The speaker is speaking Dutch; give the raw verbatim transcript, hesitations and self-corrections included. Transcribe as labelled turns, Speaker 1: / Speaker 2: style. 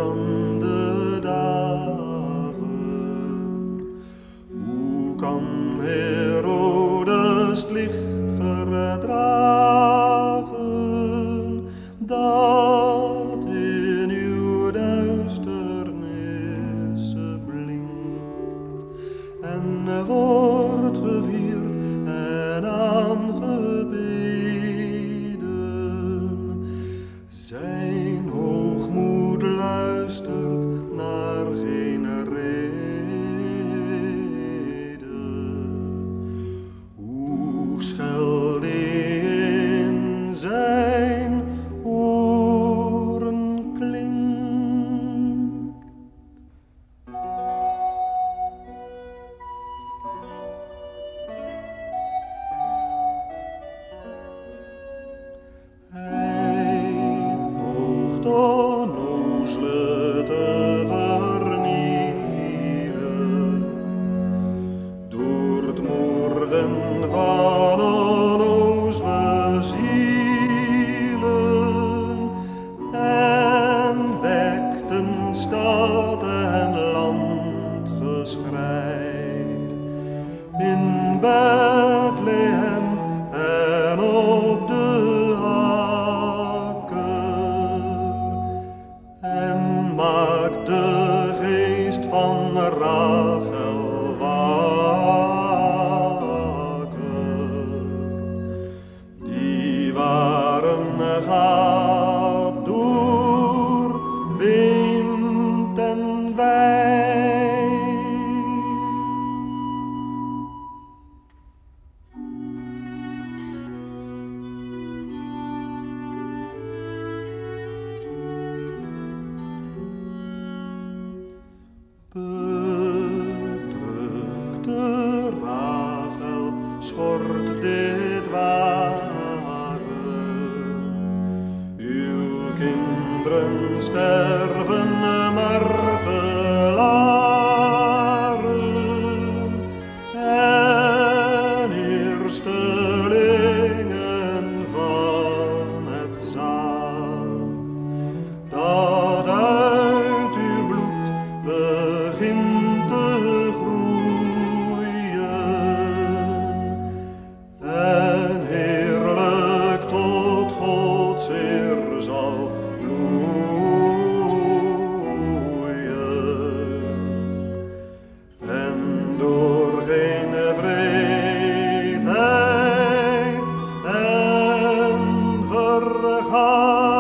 Speaker 1: dan de dagen. Hoe kan Herodes het licht verdragen, dat in uw duisternis blinkt en wordt gevierd en aangebeden? Zijn hoogmoed luistert naar geen reden. Hoe schel die in zijn oren klinkt. Hij poogt onnozele te vernielen door het moorden van onnozele zielen en wekt een stad en land geschreid in Bethlehem en op de akker, en maakt de geest van Rachel wakker. Die waren gaat door wind en wei. Bedrukte Rachel schort dit ware. Uw kinderen sterven martelaren en eerstelingen van het zaad dat uit uw bloed begint te groeien en heerlijk tot Gods eer zal bloeien. En door geen wreedheid en vergaan